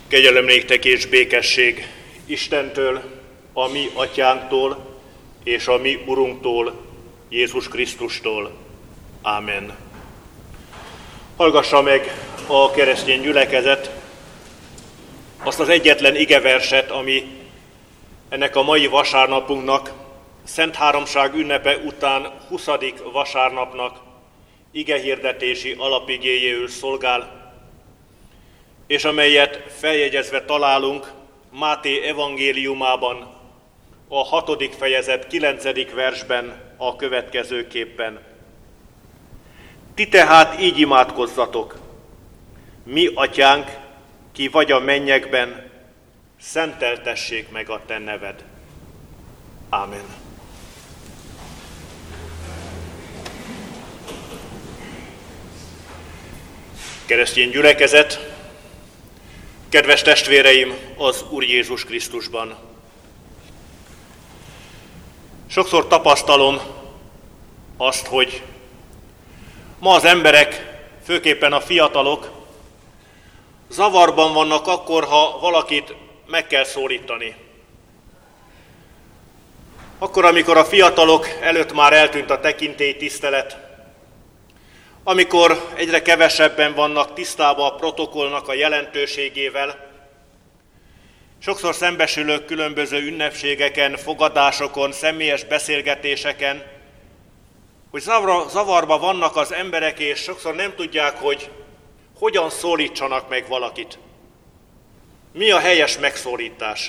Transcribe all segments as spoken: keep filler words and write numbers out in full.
Kegyelem néktek és békesség Istentől, a mi atyánktól és a mi Urunktól, Jézus Krisztustól. Ámen. Hallgassa meg a keresztény gyülekezet azt az egyetlen igeverset, ami ennek a mai vasárnapunknak, Szent Háromság ünnepe után huszadik vasárnapnak igehirdetési alapigéjéül szolgál, és amelyet feljegyezve találunk Máté evangéliumában, a hatodik fejezet kilencedik versben a következőképpen. Ti tehát így imádkozzatok: mi atyánk, ki vagy a mennyekben, szenteltessék meg a te neved. Ámen. Keresztény gyülekezet, kedves testvéreim az Úr Jézus Krisztusban! Sokszor tapasztalom azt, hogy ma az emberek, főképpen a fiatalok, zavarban vannak akkor, ha valakit meg kell szólítani. Akkor, amikor a fiatalok előtt már eltűnt a tekintélytisztelet, amikor egyre kevesebben vannak tisztában a protokollnak a jelentőségével, sokszor szembesülök különböző ünnepségeken, fogadásokon, személyes beszélgetéseken, hogy zavarba vannak az emberek, és sokszor nem tudják, hogy hogyan szólítsanak meg valakit. Mi a helyes megszólítás?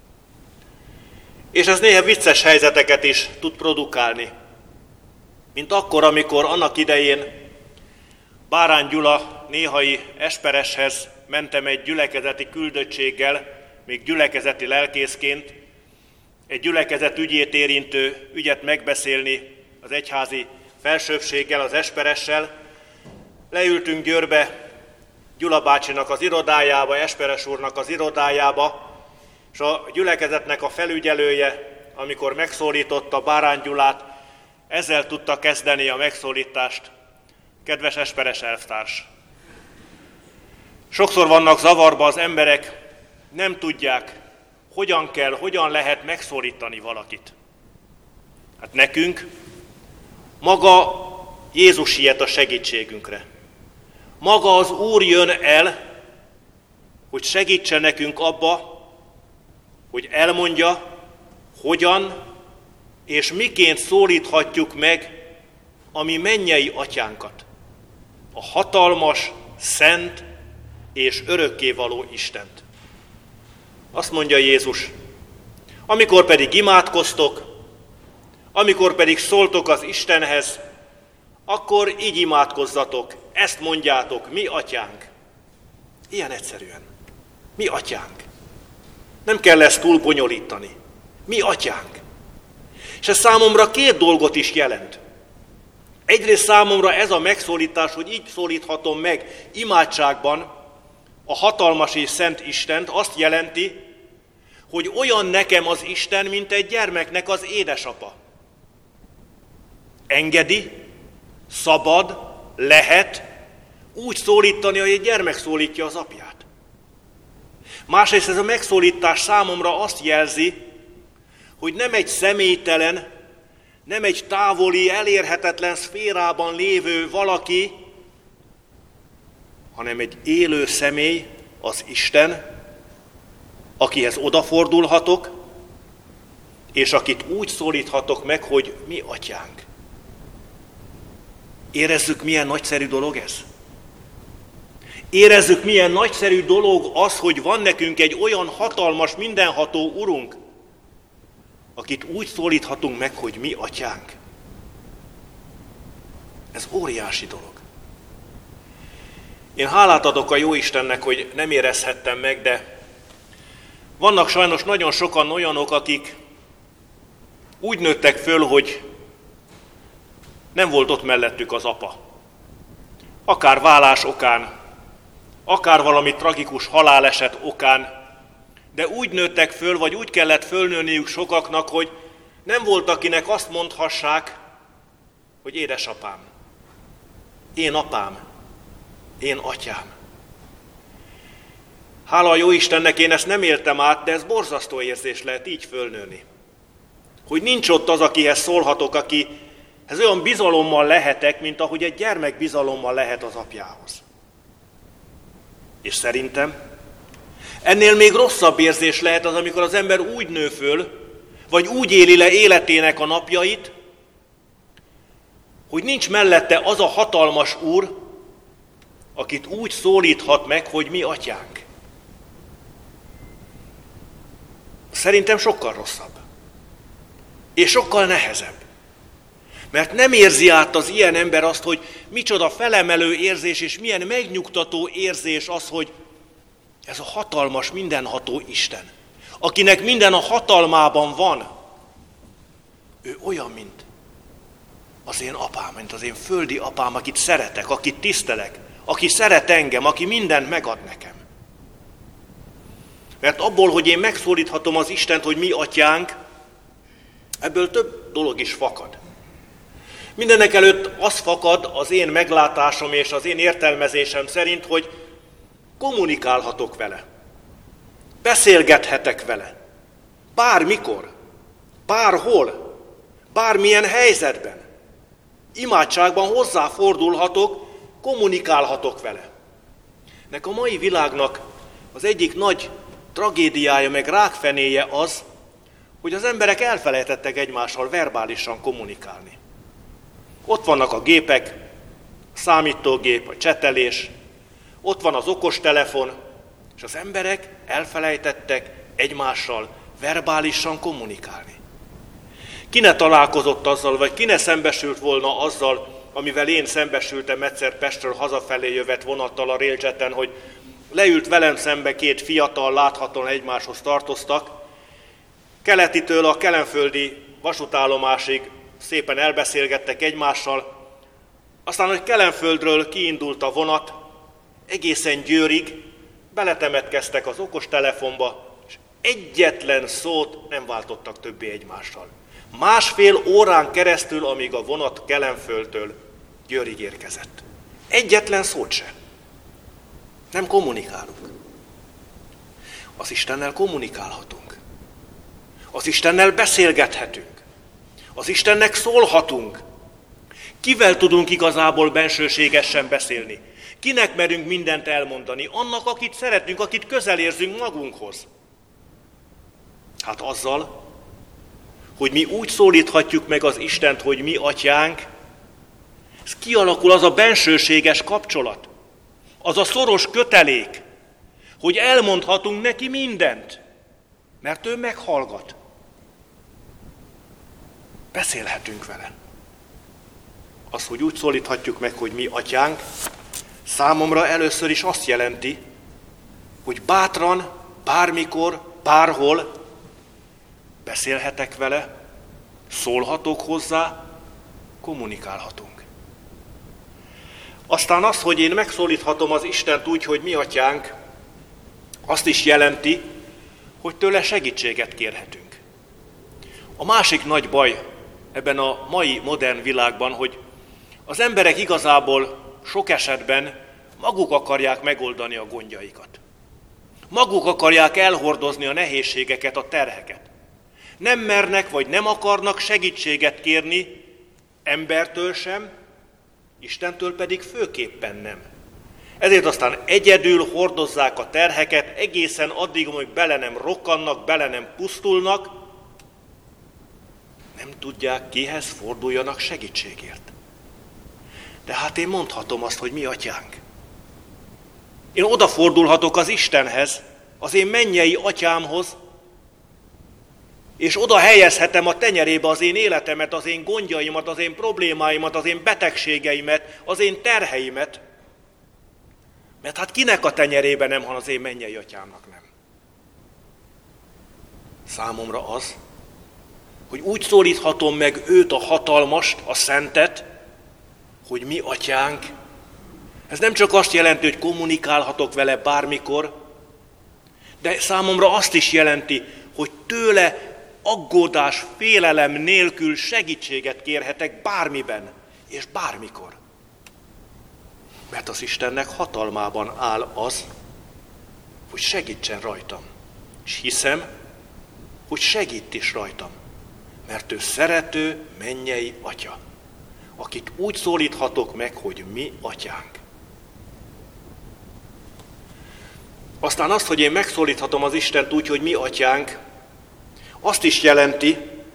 És ez néha vicces helyzeteket is tud produkálni. Mint akkor, amikor annak idején Bárány Gyula néhai espereshez mentem egy gyülekezeti küldöttséggel, még gyülekezeti lelkészként, egy gyülekezet ügyét érintő ügyet megbeszélni az egyházi felsőbbséggel, az esperessel. Leültünk Győrbe, Gyula bácsinak az irodájába, Esperes úrnak az irodájába, és a gyülekezetnek a felügyelője, amikor megszólította Bárány Gyulát, ezzel tudta kezdeni a megszólítást: kedves esperes elvtárs! Sokszor vannak zavarba az emberek, nem tudják, hogyan kell, hogyan lehet megszólítani valakit. Hát nekünk maga Jézus siet a segítségünkre. Maga az Úr jön el, hogy segítse nekünk abba, hogy elmondja, hogyan és miként szólíthatjuk meg a mi mennyei atyánkat, a hatalmas, szent és örökkévaló Istent. Azt mondja Jézus: amikor pedig imádkoztok, amikor pedig szóltok az Istenhez, akkor így imádkozzatok, ezt mondjátok: mi atyánk. Ilyen egyszerűen. Mi atyánk. Nem kell ezt túl bonyolítani. Mi atyánk. És ez számomra két dolgot is jelent. Egyrészt számomra ez a megszólítás, hogy így szólíthatom meg imádságban a hatalmas és szent Istent, azt jelenti, hogy olyan nekem az Isten, mint egy gyermeknek az édesapa. Engedi, szabad, lehet úgy szólítani, hogy egy gyermek szólítja az apját. Másrészt ez a megszólítás számomra azt jelzi, hogy nem egy személytelen, nem egy távoli, elérhetetlen szférában lévő valaki, hanem egy élő személy, az Isten, akihez odafordulhatok, és akit úgy szólíthatok meg, hogy mi atyánk. Érezzük, milyen nagyszerű dolog ez? Érezzük, milyen nagyszerű dolog az, hogy van nekünk egy olyan hatalmas, mindenható Urunk, akit úgy szólíthatunk meg, hogy mi atyánk. Ez óriási dolog. Én hálát adok a Jóistennek, hogy nem érezhettem meg, de vannak sajnos nagyon sokan olyanok, akik úgy nőttek föl, hogy nem volt ott mellettük az apa. Akár válás okán, akár valami tragikus haláleset okán, de úgy nőttek föl, vagy úgy kellett fölnőniük sokaknak, hogy nem volt, akinek azt mondhassák, hogy édesapám, én apám, én atyám. Hála a jó Istennek, én ezt nem éltem át, de ez borzasztó érzés lehet így fölnőni. Hogy nincs ott az, akihez szólhatok, akihez olyan bizalommal lehetek, mint ahogy egy gyermek bizalommal lehet az apjához. És szerintem ennél még rosszabb érzés lehet az, amikor az ember úgy nő föl, vagy úgy éli le életének a napjait, hogy nincs mellette az a hatalmas úr, akit úgy szólíthat meg, hogy mi atyánk. Szerintem sokkal rosszabb. És sokkal nehezebb. Mert nem érzi át az ilyen ember azt, hogy micsoda felemelő érzés, és milyen megnyugtató érzés az, hogy ez a hatalmas, mindenható Isten, akinek minden a hatalmában van, ő olyan, mint az én apám, mint az én földi apám, akit szeretek, akit tisztelek, aki szeret engem, aki mindent megad nekem. Mert abból, hogy én megszólíthatom az Istent, hogy mi atyánk, ebből több dolog is fakad. Mindenek előtt az fakad az én meglátásom és az én értelmezésem szerint, hogy kommunikálhatok vele. Beszélgethetek vele. Bármikor, bárhol, bármilyen helyzetben. Imádságban hozzáfordulhatok, kommunikálhatok vele. Nek a mai világnak az egyik nagy tragédiája, meg rákfenéje az, hogy az emberek elfelejtettek egymással verbálisan kommunikálni. Ott vannak a gépek, a számítógép, a csetelés, ott van az okostelefon, és az emberek elfelejtettek egymással verbálisan kommunikálni. Ki ne találkozott azzal, vagy ki ne szembesült volna azzal, amivel én szembesültem egyszer Pestről hazafelé jövet vonattal a Railjeten, hogy leült velem szembe két fiatal, láthatóan egymáshoz tartoztak, Keletitől a kelenföldi vasútállomásig szépen elbeszélgettek egymással, aztán, hogy Kelenföldről kiindult a vonat, egészen Győrig beletemetkeztek az okostelefonba, és egyetlen szót nem váltottak többé egymással. Másfél órán keresztül, amíg a vonat Kelenföldtől Győrig érkezett. Egyetlen szót sem. Nem kommunikálunk. Az Istennel kommunikálhatunk. Az Istennel beszélgethetünk. Az Istennek szólhatunk. Kivel tudunk igazából bensőségesen beszélni? Kinek merünk mindent elmondani? Annak, akit szeretünk, akit közel érzünk magunkhoz. Hát azzal, hogy mi úgy szólíthatjuk meg az Istent, hogy mi atyánk, ez kialakul az a bensőséges kapcsolat, az a szoros kötelék, hogy elmondhatunk neki mindent, mert ő meghallgat. Beszélhetünk vele. Az, hogy úgy szólíthatjuk meg, hogy mi atyánk, számomra először is azt jelenti, hogy bátran, bármikor, bárhol beszélhetek vele, szólhatok hozzá, kommunikálhatunk. Aztán az, hogy én megszólíthatom az Istent úgy, hogy mi atyánk, azt is jelenti, hogy tőle segítséget kérhetünk. A másik nagy baj ebben a mai modern világban, hogy az emberek igazából sok esetben maguk akarják megoldani a gondjaikat. Maguk akarják elhordozni a nehézségeket, a terheket. Nem mernek, vagy nem akarnak segítséget kérni embertől sem, Istentől pedig főképpen nem. Ezért aztán egyedül hordozzák a terheket egészen addig, amíg bele nem rokkannak, bele nem pusztulnak, nem tudják, kihez forduljanak segítségért. De hát én mondhatom azt, hogy mi atyánk. Én odafordulhatok az Istenhez, az én mennyei atyámhoz, és oda helyezhetem a tenyerébe az én életemet, az én gondjaimat, az én problémáimat, az én betegségeimet, az én terheimet. Mert hát kinek a tenyerébe nem, ha az én mennyei atyámnak nem. Számomra az, hogy úgy szólíthatom meg őt, a hatalmast, a szentet, hogy mi atyánk. Ez nem csak azt jelenti, hogy kommunikálhatok vele bármikor, de számomra azt is jelenti, hogy tőle aggódás, félelem nélkül segítséget kérhetek bármiben és bármikor. Mert az Istennek hatalmában áll az, hogy hogy segítsen rajtam. És hiszem, hogy segít is rajtam, mert ő szerető mennyei Atya, akit úgy szólíthatok meg, hogy mi Atyánk. Aztán azt, hogy én megszólíthatom az Istent úgy, hogy mi Atyánk, azt is jelenti,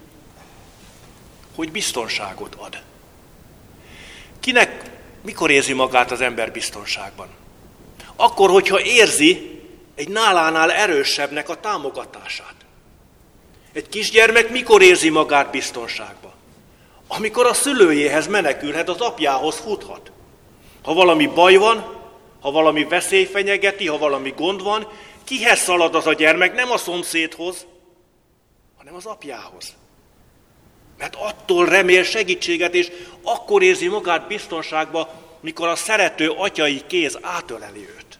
hogy biztonságot ad. Kinek, mikor érzi magát az ember biztonságban? Akkor, hogyha érzi egy nálánál erősebbnek a támogatását. Egy kisgyermek mikor érzi magát biztonságban? Amikor a szülőjéhez menekülhet, az apjához futhat. Ha valami baj van, ha valami veszély fenyegeti, ha valami gond van, kihez szalad az a gyermek? Nem a szomszédhoz, hanem az apjához. Mert attól remél segítséget, és akkor érzi magát biztonságba, mikor a szerető atyai kéz átöleli őt.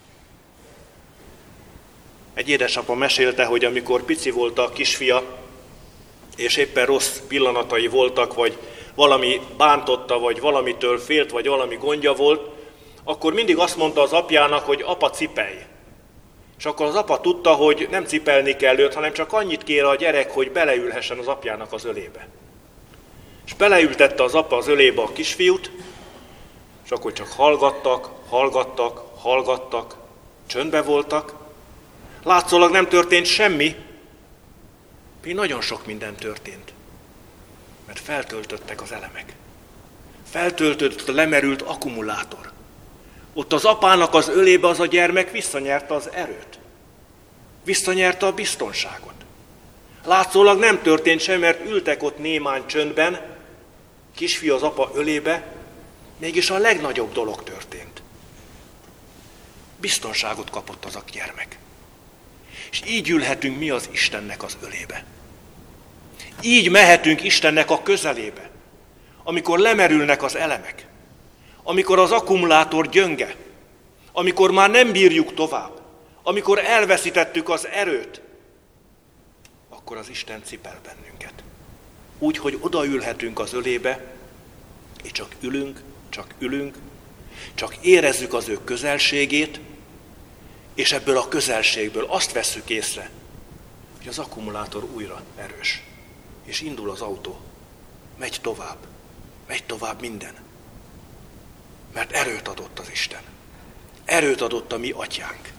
Egy édesapa mesélte, hogy amikor pici volt a kisfia, és éppen rossz pillanatai voltak, vagy valami bántotta, vagy valamitől félt, vagy valami gondja volt, akkor mindig azt mondta az apjának, hogy apa, cipelj. És akkor az apa tudta, hogy nem cipelni kell őt, hanem csak annyit kér a gyerek, hogy beleülhessen az apjának az ölébe. És beleültette az apa az ölébe a kisfiút, és akkor csak hallgattak, hallgattak, hallgattak, csöndbe voltak. Látszólag nem történt semmi, még nagyon sok minden történt. Mert feltöltöttek az elemek. Feltöltött a lemerült akkumulátor. Ott az apának az ölébe az a gyermek visszanyerte az erőt. Visszanyerte a biztonságot. Látszólag nem történt sem, mert ültek ott némán csöndben, kisfiú az apa ölébe, mégis a legnagyobb dolog történt. Biztonságot kapott az a gyermek. És így ülhetünk mi az Istennek az ölébe. Így mehetünk Istennek a közelébe, amikor lemerülnek az elemek, amikor az akkumulátor gyönge, amikor már nem bírjuk tovább, amikor elveszítettük az erőt, akkor az Isten cipel bennünket. Úgy, hogy odaülhetünk az ölébe, és csak ülünk, csak ülünk, csak érezzük az ő közelségét, és ebből a közelségből azt vesszük észre, hogy az akkumulátor újra erős, és indul az autó, megy tovább, megy tovább minden. Mert erőt adott az Isten. Erőt adott a mi atyánk.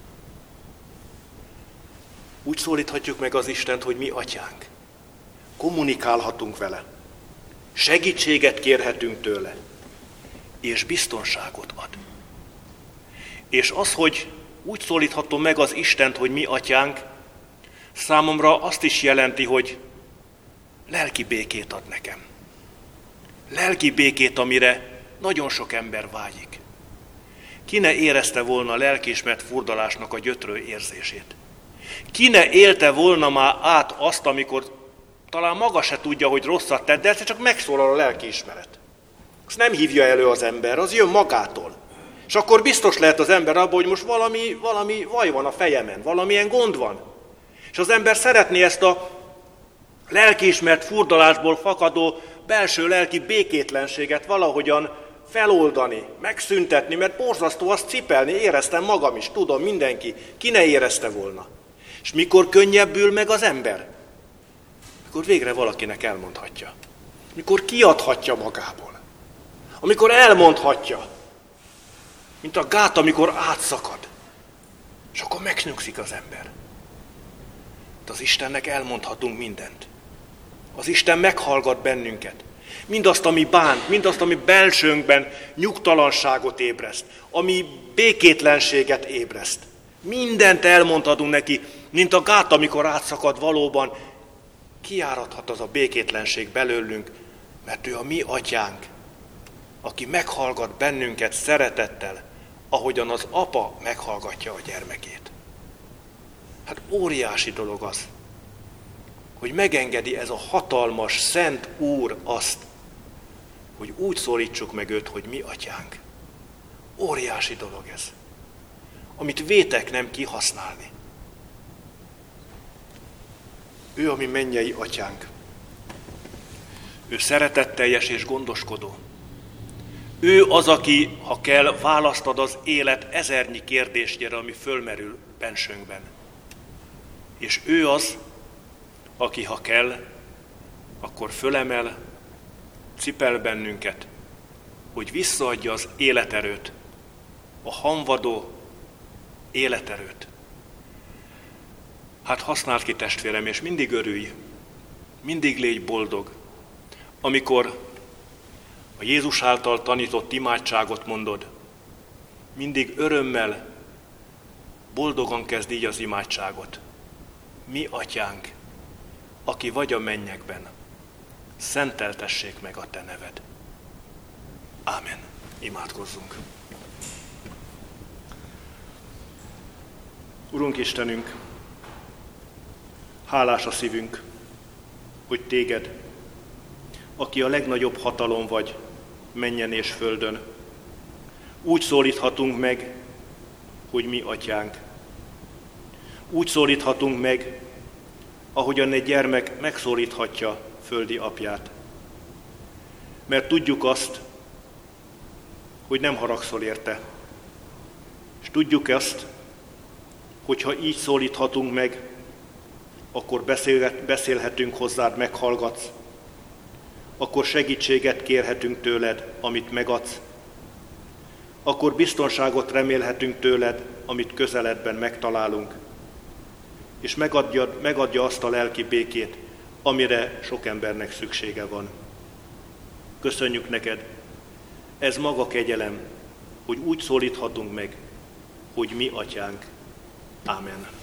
Úgy szólíthatjuk meg az Istent, hogy mi atyánk. Kommunikálhatunk vele. Segítséget kérhetünk tőle. És biztonságot ad. És az, hogy úgy szólíthatom meg az Istent, hogy mi atyánk, számomra azt is jelenti, hogy lelki békét ad nekem. Lelki békét, amire nagyon sok ember vágyik. Ki ne érezte volna a lelkiismert furdalásnak a gyötrő érzését? Ki ne élte volna már át azt, amikor talán maga se tudja, hogy rosszat tett, de egyszer csak megszólal a lelkiismeret. Azt nem hívja elő az ember, az jön magától. És akkor biztos lehet az ember abban, hogy most valami, valami vaj van a fejemen, valamilyen gond van. És az ember szeretné ezt a lelkiismert furdalásból fakadó belső lelki békétlenséget valahogyan feloldani, megszüntetni, mert borzasztó azt cipelni, éreztem magam is, tudom, mindenki, ki ne érezte volna. És mikor könnyebbül meg az ember? Mikor végre valakinek elmondhatja. Mikor kiadhatja magából. Amikor elmondhatja. Mint a gát, amikor átszakad. És akkor megnyugszik az ember. De az Istennek elmondhatunk mindent. Az Isten meghallgat bennünket. Mindazt, ami bánt, mindazt, ami belsőnkben nyugtalanságot ébreszt, ami békétlenséget ébreszt. Mindent elmondhatunk neki, mint a gát, amikor átszakad valóban, kiáradhat az a békétlenség belőlünk, mert ő a mi atyánk, aki meghallgat bennünket szeretettel, ahogyan az apa meghallgatja a gyermekét. Hát óriási dolog az, hogy megengedi ez a hatalmas, szent Úr azt, hogy úgy szólítsuk meg őt, hogy mi atyánk. Óriási dolog ez, amit vétek nem kihasználni. Ő a mi mennyei atyánk. Ő szeretetteljes és gondoskodó. Ő az, aki, ha kell, választad az élet ezernyi kérdésére, ami fölmerül bensőnkben. És ő az, aki, ha kell, akkor fölemel, cipel bennünket, hogy visszaadja az életerőt, a hamvadó életerőt. Hát használd ki, testvérem, és mindig örülj, mindig légy boldog, amikor a Jézus által tanított imádságot mondod, mindig örömmel, boldogan kezd így az imádságot. Mi atyánk, aki vagy a mennyekben, szenteltessék meg a te neved. Ámen. Imádkozzunk. Urunk Istenünk, hálás a szívünk, hogy téged, aki a legnagyobb hatalom vagy mennyen és földön, úgy szólíthatunk meg, hogy mi atyánk. Úgy szólíthatunk meg, ahogyan egy gyermek megszólíthatja földi apját. Mert tudjuk azt, hogy nem haragszol érte. És tudjuk azt, hogy ha így szólíthatunk meg, akkor beszélhetünk hozzád, meghallgatsz, akkor segítséget kérhetünk tőled, amit megadsz, akkor biztonságot remélhetünk tőled, amit közeledben megtalálunk, és megadja, megadja azt a lelki békét, amire sok embernek szüksége van. Köszönjük neked, ez maga kegyelem, hogy úgy szólíthatunk meg, hogy mi atyánk. Ámen.